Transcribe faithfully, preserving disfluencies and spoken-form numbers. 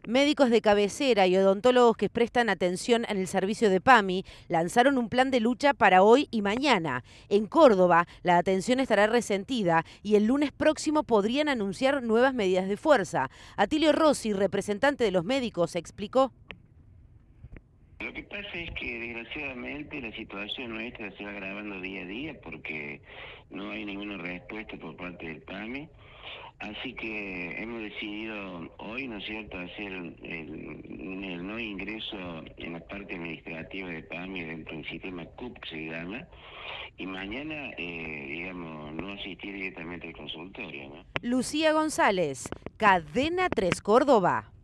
Médicos de cabecera y odontólogos que prestan atención en el servicio de PAMI lanzaron un plan de lucha para hoy y mañana. En Córdoba, la atención estará resentida y el lunes próximo podrían anunciar nuevas medidas de fuerza. Atilio Rossi, representante de los médicos, explicó. Lo que pasa es que desgraciadamente la situación nuestra se va agravando día a día porque no hay ninguna respuesta por parte del PAMI. Así que hemos decidido hoy, ¿no es cierto?, hacer el, el no ingreso en la parte administrativa de PAMI dentro del sistema C U P, que se llama, y mañana, eh, digamos, no asistir directamente al consultorio, ¿no? Lucía González, Cadena tres Córdoba.